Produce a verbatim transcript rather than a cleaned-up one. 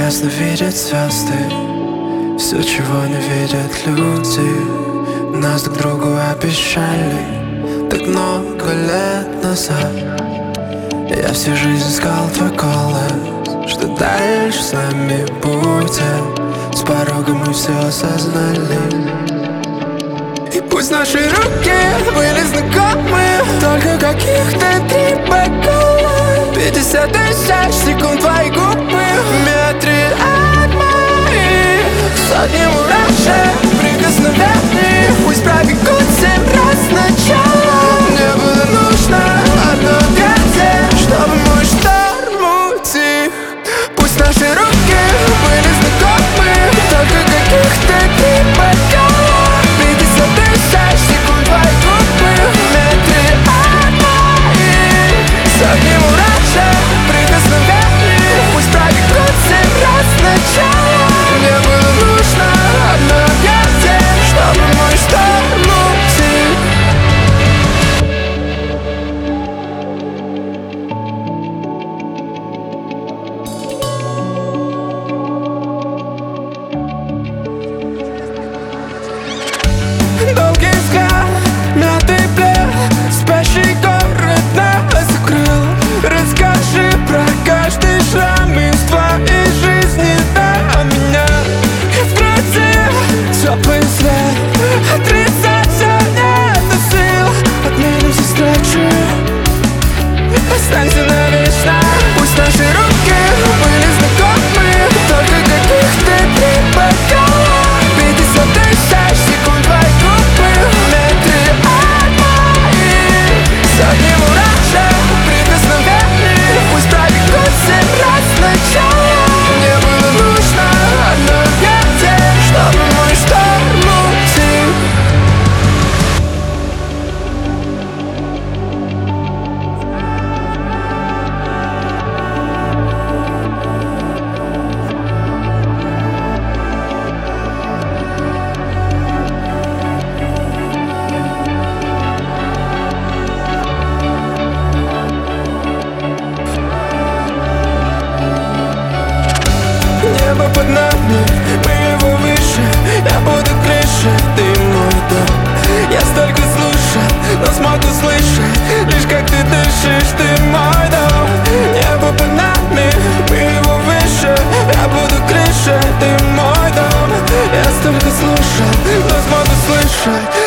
ясно видят звезды все, чего не видят люди. Нас друг другу обещали так много лет назад. Я всю жизнь искал твой голос, что дальше с нами будет. С порога мы все осознали. И пусть наши руки были знакомы только каких-то три бокала. Пятьдесят тысяч секунд твои губы в метре от моих. Сотни мурашек, прикосновений, пусть пробегут семь раз сначала. Мне было нужно одно объятие, чтобы мой шторм утих. Пусть наши руки были знакомы только каких-то три бокала. Пятьдесят тысяч секунд твои губы в метре от моих. Сотни мурашек, прикосновений, пусть пробегут семь раз сначала. Мне было нужно одно объятие, чтобы мой шторм утих. Долгий взгляд, мятый плед, спящий город нас укрыл. Расскажи про каждый шрам из твоей жизни до меня. И в груди теплый свет, отрицать все нет сил. Отменим все встречи, останься навечно. Пусть наши руки были знакомы только каких-то три бокала. Пятьдесят тысяч секунд твои губы в метре от моих. Сотни мурашек, прикосновений, пусть пробегут семь раз сначала. Мне было нужно одно объятие, чтобы мой шторм утих. Небо под нами, мы его выше. Я буду крыше, ты мой дом. Я столько слушал, но смогу слышать лишь как ты дышишь, ты мой дом. Небо под нами, мы его выше. Я буду крыше, ты мой дом. Я столько слушал, но смогу слышать